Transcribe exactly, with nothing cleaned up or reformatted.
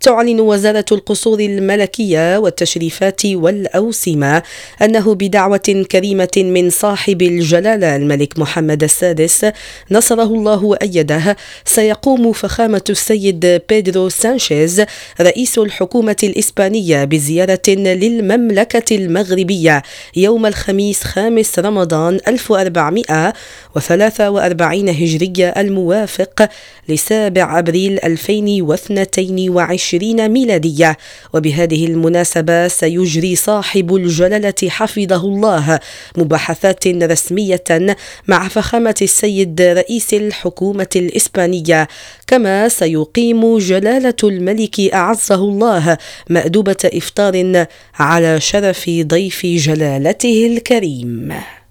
تعلن وزارة القصور الملكية والتشريفات والأوسمة أنه بدعوة كريمة من صاحب الجلالة الملك محمد السادس نصره الله وأيده، سيقوم فخامة السيد بيدرو سانشيز رئيس الحكومة الإسبانية بزيارة للمملكة المغربية يوم الخميس خامس رمضان ألف وأربعمائة وثلاثة وأربعين هجرية الموافق لسابع أبريل ألفين واثنين وعشرين ميلادية. وبهذه المناسبة سيجري صاحب الجلالة حفظه الله مباحثات رسمية مع فخامة السيد رئيس الحكومة الإسبانية، كما سيقيم جلالة الملك أعزه الله مأدبة إفطار على شرف ضيف جلالته الكريم.